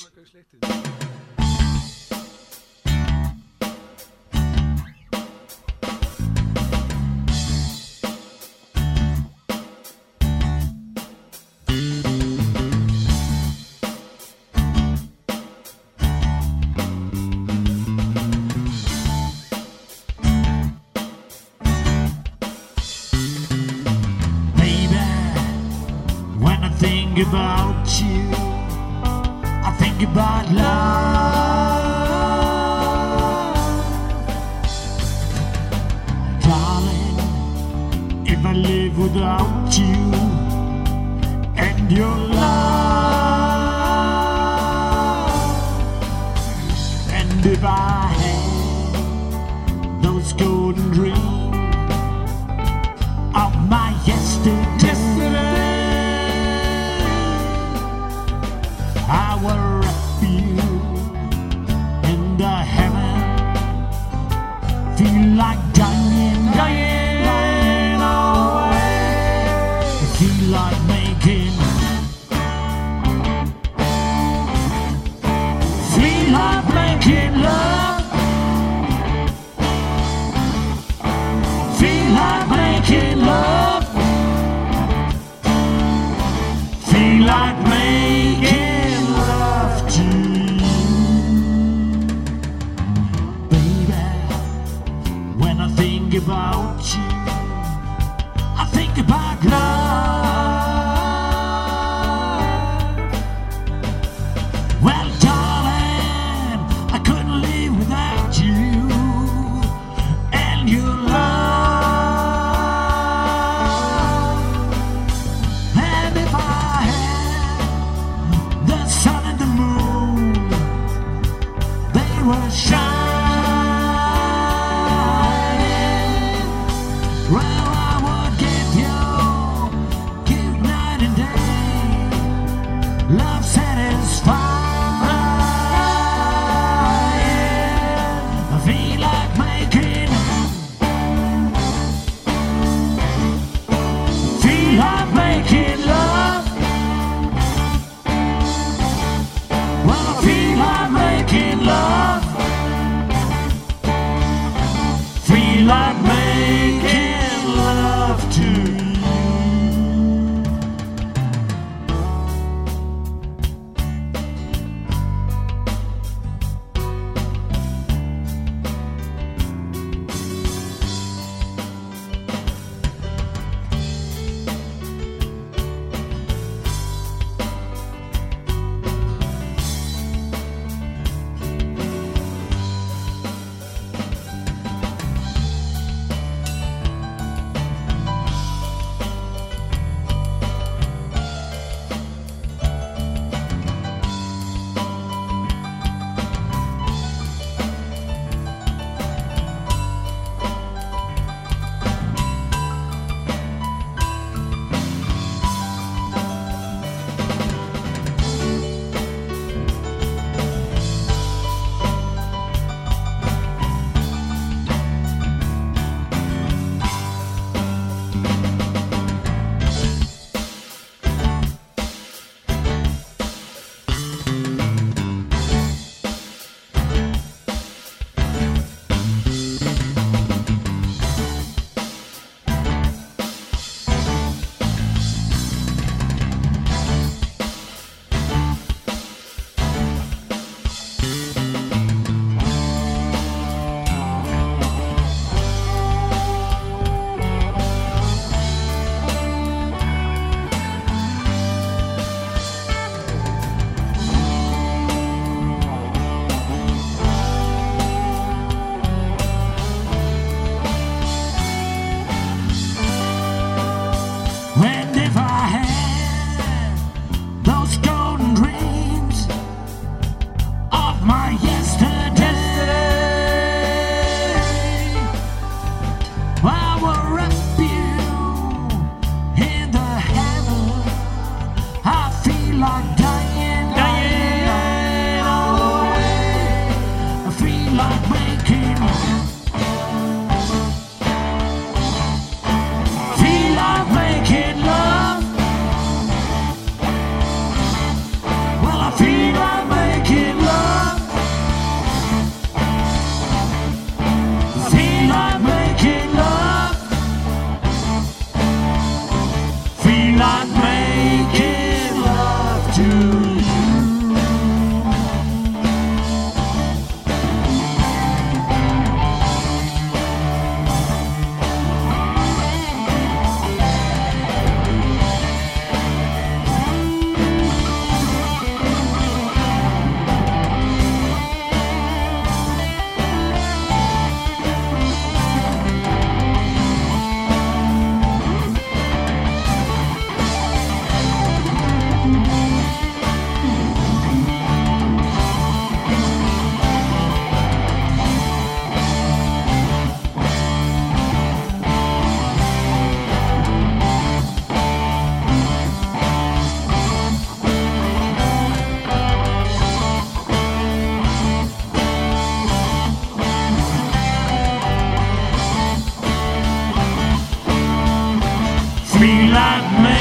kan schlecht ist. Think about you, I think about love. Darling, if I live without you and your love, and if I had those golden dreams of my yesterday, I will wrap you in the heaven. Feel like dying, dying away. Feel like making. Feel like making love. Feel like making love. Feel like making. About you, I think about love. Well, darling, I couldn't live without you and your love. And if I had the sun and the moon, they would shine. Well, I would give you good night and day, love satisfying. I feel like making, feel like making love. Well, I feel like making love. Feel like making love to you. And if I had those golden dreams of my yesterday, I will wrap you in the heaven. I feel like dying, dying away. I feel like making, feel like making love. like me.